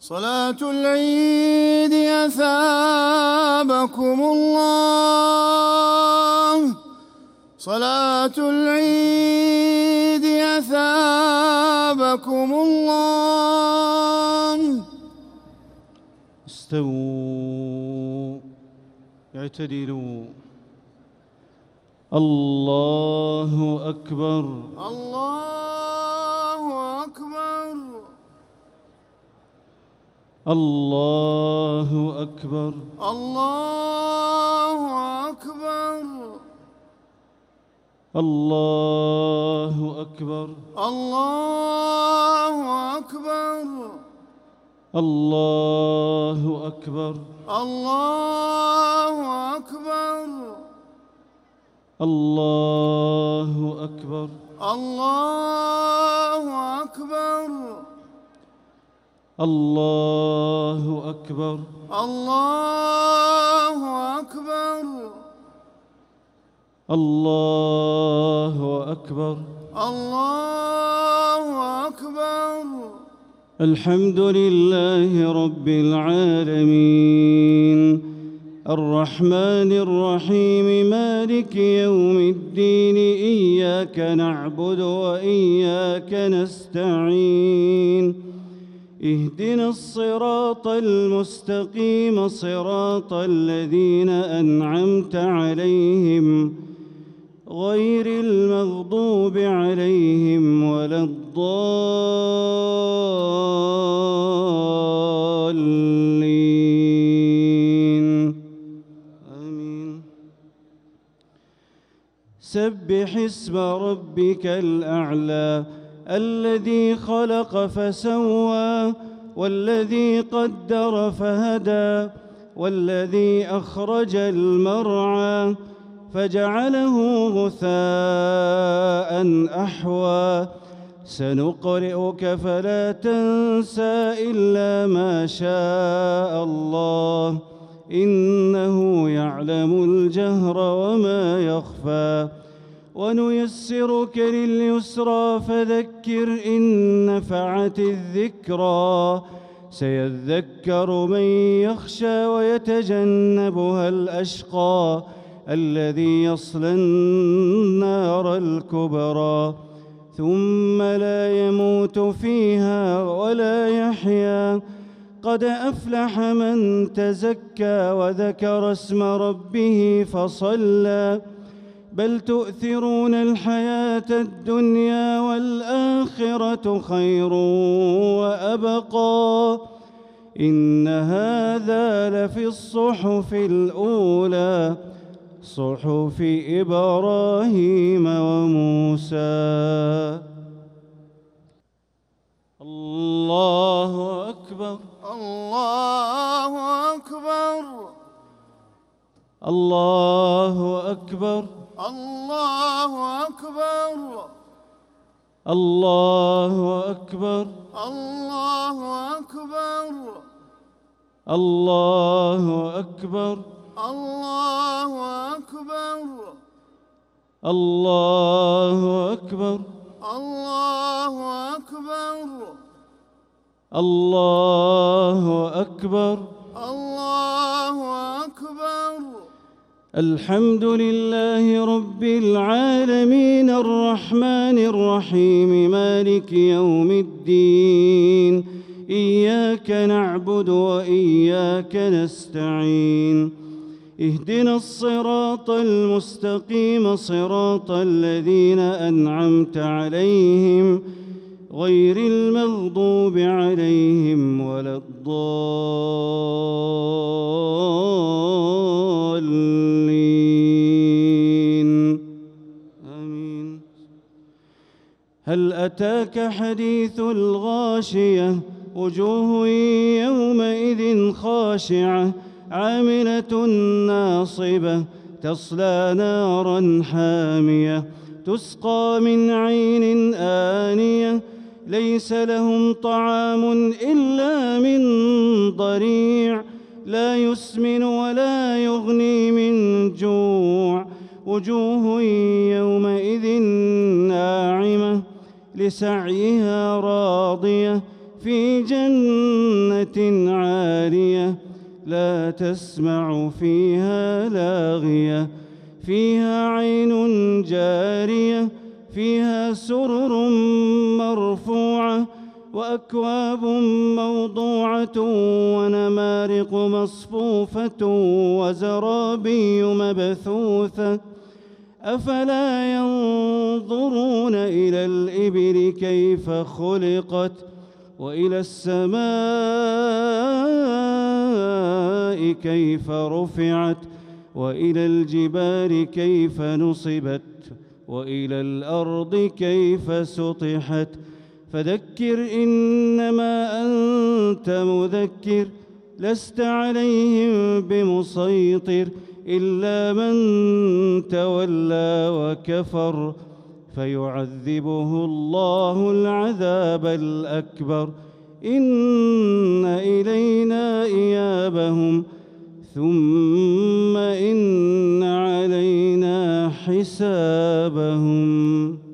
صلاة العيد أثابكم الله، صلاة العيد أثابكم الله. استووا اعتدلوا. الله أكبر الله أكبر الله أكبر الله أكبر الله أكبر الله أكبر الله أكبر الله أكبر الله أكبر الله أكبر الله أكبر الله أكبر الله أكبر الله أكبر. الحمد لله رب العالمين الرحمن الرحيم مالك يوم الدين إياك نعبد وإياك نستعين اهدنا الصراط المستقيم صراط الذين أنعمت عليهم غير المغضوب عليهم ولا الضالين آمين. سبح اسم ربك الأعلى الذي خلق فسوى والذي قدر فهدى والذي أخرج المرعى فجعله غثاء أحوى سنقرئك فلا تنسى إلا ما شاء الله إنه يعلم الجهر وما يخفى ونيسرك لليسرى فذكر إن نفعت الذكرى سيذكر من يخشى ويتجنبها الأشقى الذي يصلى النار الكبرى ثم لا يموت فيها ولا يحيا قد أفلح من تزكى وذكر اسم ربه فصلى بل تؤثرون الحياة الدنيا والآخرة خير وأبقى إن هذا لفي الصحف الأولى صحف إبراهيم وموسى. الله أكبر الله أكبر الله أكبر الله أكبر الله أكبر الله أكبر الله أكبر الله أكبر الله أكبر الله أكبر الله أكبر الله أكبر. الحمد لله رب العالمين الرحمن الرحيم مالك يوم الدين إياك نعبد وإياك نستعين اهدنا الصراط المستقيم صراط الذين أنعمت عليهم غير المغضوب عليهم ولا الضالين آمين. هل أتاك حديث الغاشية وجوه يومئذ خاشعة عاملة ناصبة تصلى نارا حامية تسقى من عين آنية ليس لهم طعام إلا من ضريع لا يسمن ولا يغني من جوع وجوه يومئذ ناعمة لسعيها راضية في جنة عالية لا تسمع فيها لاغية فيها عين جارية فيها سرر مرفوعة وأكواب موضوعة ونمارق مصفوفة وزرابي مبثوثة أفلا ينظرون إلى الإبل كيف خلقت وإلى السماء كيف رفعت وإلى الجبال كيف نصبت وإلى الأرض كيف سطحت فذكر إنما أنت مذكر لست عليهم بمسيطر إلا من تولى وكفر فيعذبه الله العذاب الأكبر إن إلينا إيابهم ثم إن علينا حسابهم